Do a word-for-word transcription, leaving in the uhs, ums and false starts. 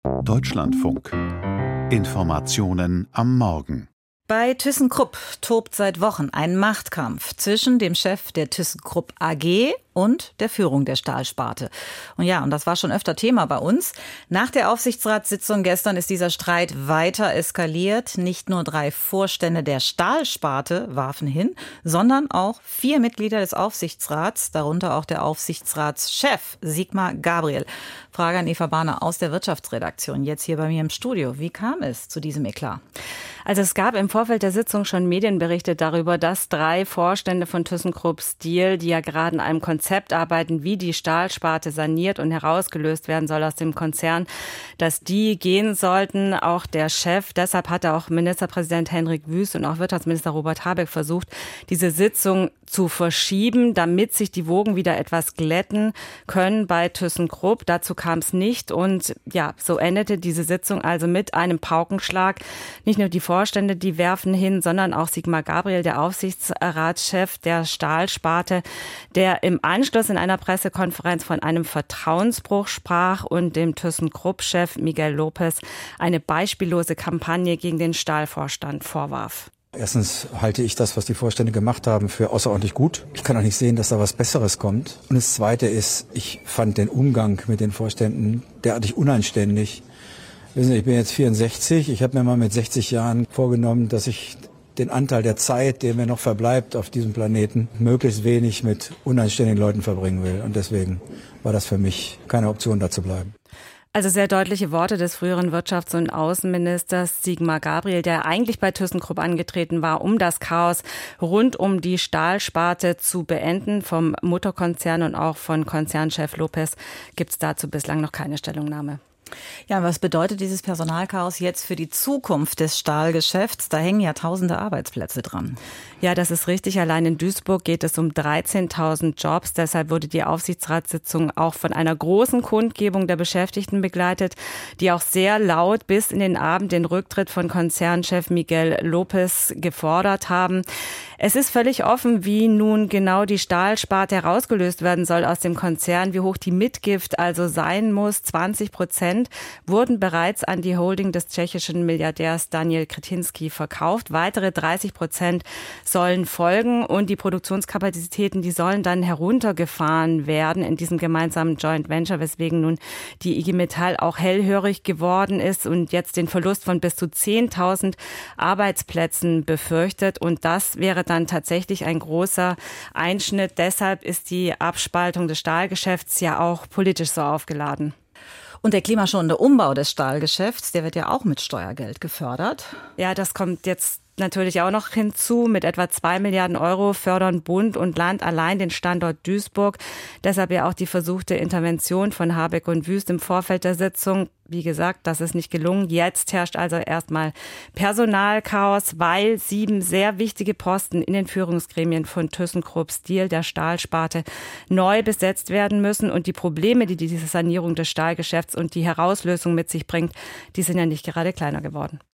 Deutschlandfunk. Informationen am Morgen. Bei ThyssenKrupp tobt seit Wochen ein Machtkampf zwischen dem Chef der ThyssenKrupp A G und der Führung der Stahlsparte. Und ja, und das war schon öfter Thema bei uns. Nach der Aufsichtsratssitzung gestern ist dieser Streit weiter eskaliert. Nicht nur drei Vorstände der Stahlsparte warfen hin, sondern auch vier Mitglieder des Aufsichtsrats, darunter auch der Aufsichtsratschef Sigmar Gabriel. Frage an Eva Bahner aus der Wirtschaftsredaktion, jetzt hier bei mir im Studio. Wie kam es zu diesem Eklat? Also es gab im Vorfeld der Sitzung schon Medienberichte darüber, dass drei Vorstände von ThyssenKrupp Steel, die ja gerade an einem Konzept arbeiten, wie die Stahlsparte saniert und herausgelöst werden soll aus dem Konzern, dass die gehen sollten, auch der Chef. Deshalb hatte auch Ministerpräsident Hendrik Wüst und auch Wirtschaftsminister Robert Habeck versucht, diese Sitzung zu verschieben, damit sich die Wogen wieder etwas glätten können bei ThyssenKrupp. Dazu kam es nicht und ja, so endete diese Sitzung also mit einem Paukenschlag. Nicht nur die Vorstände, die werfen hin, sondern auch Sigmar Gabriel, der Aufsichtsratschef der Stahlsparte, der im Anschluss in einer Pressekonferenz von einem Vertrauensbruch sprach und dem ThyssenKrupp-Chef Miguel López eine beispiellose Kampagne gegen den Stahlvorstand vorwarf. Erstens halte ich das, was die Vorstände gemacht haben, für außerordentlich gut. Ich kann auch nicht sehen, dass da was Besseres kommt. Und das Zweite ist, ich fand den Umgang mit den Vorständen derartig unanständig. Wissen Sie, ich bin jetzt vierundsechzig. Ich habe mir mal mit sechzig Jahren vorgenommen, dass ich den Anteil der Zeit, der mir noch verbleibt auf diesem Planeten, möglichst wenig mit unanständigen Leuten verbringen will. Und deswegen war das für mich keine Option, da zu bleiben. Also sehr deutliche Worte des früheren Wirtschafts- und Außenministers Sigmar Gabriel, der eigentlich bei ThyssenKrupp angetreten war, um das Chaos rund um die Stahlsparte zu beenden. Vom Mutterkonzern und auch von Konzernchef López gibt es dazu bislang noch keine Stellungnahme. Ja, was bedeutet dieses Personalchaos jetzt für die Zukunft des Stahlgeschäfts? Da hängen ja tausende Arbeitsplätze dran. Ja, das ist richtig. Allein in Duisburg geht es um dreizehntausend Jobs. Deshalb wurde die Aufsichtsratssitzung auch von einer großen Kundgebung der Beschäftigten begleitet, die auch sehr laut bis in den Abend den Rücktritt von Konzernchef Miguel López gefordert haben. Es ist völlig offen, wie nun genau die Stahlsparte herausgelöst werden soll aus dem Konzern, wie hoch die Mitgift also sein muss. zwanzig Prozent wurden bereits an die Holding des tschechischen Milliardärs Daniel Křetínský verkauft. Weitere dreißig Prozent sollen folgen und die Produktionskapazitäten, die sollen dann heruntergefahren werden in diesem gemeinsamen Joint Venture, weswegen nun die I G Metall auch hellhörig geworden ist und jetzt den Verlust von bis zu zehntausend Arbeitsplätzen befürchtet. Und das wäre dann tatsächlich ein großer Einschnitt. Deshalb ist die Abspaltung des Stahlgeschäfts ja auch politisch so aufgeladen. Und der klimaschonende Umbau des Stahlgeschäfts, der wird ja auch mit Steuergeld gefördert. Ja, das kommt jetzt natürlich auch noch hinzu. Mit etwa zwei Milliarden Euro fördern Bund und Land allein den Standort Duisburg. Deshalb ja auch die versuchte Intervention von Habeck und Wüst im Vorfeld der Sitzung. Wie gesagt, das ist nicht gelungen. Jetzt herrscht also erstmal Personalchaos, weil sieben sehr wichtige Posten in den Führungsgremien von ThyssenKrupp Steel, der Stahlsparte, neu besetzt werden müssen. Und die Probleme, die diese Sanierung des Stahlgeschäfts und die Herauslösung mit sich bringt, die sind ja nicht gerade kleiner geworden.